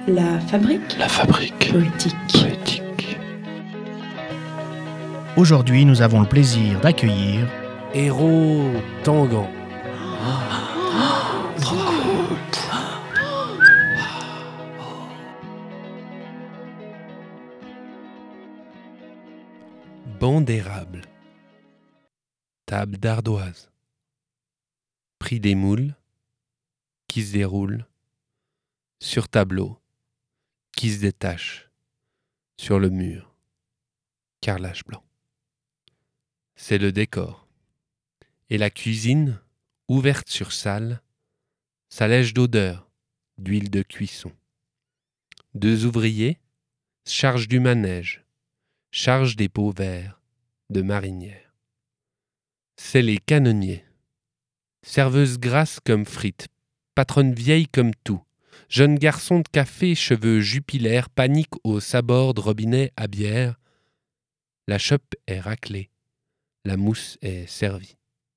La fabrique poétique. Aujourd'hui, nous avons le plaisir d'accueillir Héros Tanguan. Banc d'érable. Table d'ardoise. Prix des moules qui se déroulent sur tableau qui se détache sur le mur. Carrelage blanc. C'est le décor. Et la cuisine, ouverte sur salle, s'allège d'odeur, d'huile de cuisson. 2 ouvriers chargent du manège, chargent des pots verts de marinière. C'est les canonniers. Serveuse grasse comme frites, patronne vieille comme tout, jeune garçon de café, cheveux jupilaires, panique au sabord de robinet à bière. La chope est raclée, la mousse est servie.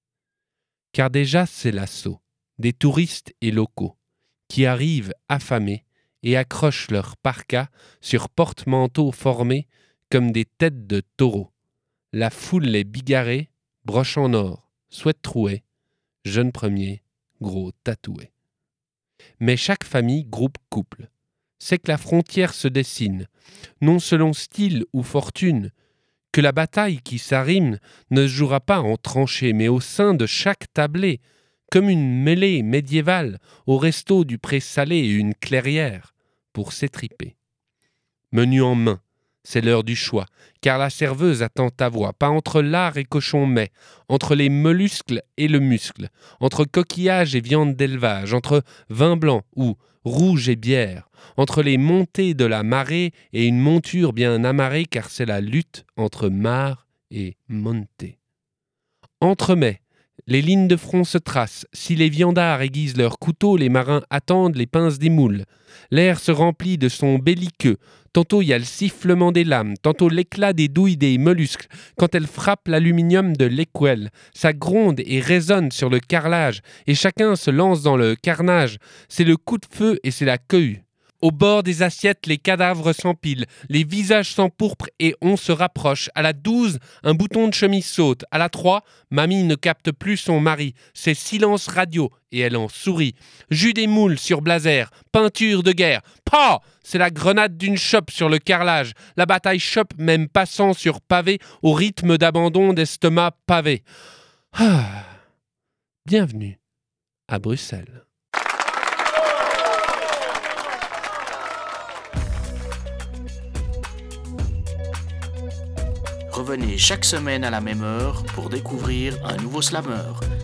Car déjà c'est l'assaut des touristes et locaux qui arrivent affamés et accrochent leurs parkas sur porte-manteaux formés comme des têtes de taureaux. La foule est bigarrée, broche en or, souhaite trouée, jeune premier, gros tatoué. Mais chaque famille, groupe, couple, sait que la frontière se dessine, non selon style ou fortune, que la bataille qui s'arrime ne se jouera pas en tranchées, mais au sein de chaque tablé, comme une mêlée médiévale au resto du Pré-Salé et une clairière pour s'étriper. Menu en main, c'est l'heure du choix, car la serveuse attend ta voix, pas entre lard et cochon mais, entre les mollusques et le muscle, entre coquillage et viande d'élevage, entre vin blanc ou rouge et bière, entre les montées de la marée et une monture bien amarrée, car c'est la lutte entre mare et montée. Entre mets, les lignes de front se tracent, si les viandards aiguisent leurs couteaux, les marins attendent les pinces des moules. L'air se remplit de sons belliqueux, tantôt il y a le sifflement des lames, tantôt l'éclat des douilles des mollusques, quand elles frappent l'aluminium de l'écuelle. Ça gronde et résonne sur le carrelage, et chacun se lance dans le carnage. C'est le coup de feu et c'est la cohue. Au bord des assiettes, les cadavres s'empilent, les visages s'empourprent et on se rapproche. À la 12, un bouton de chemise saute. À la 3, mamie ne capte plus son mari. C'est silence radio et elle en sourit. Jus des moules sur blazer, peinture de guerre. Pah! C'est la grenade d'une chope sur le carrelage. La bataille chope même passant sur pavé au rythme d'abandon d'estomac pavé. Ah. Bienvenue à Bruxelles. Revenez chaque semaine à la même heure pour découvrir un nouveau slameur.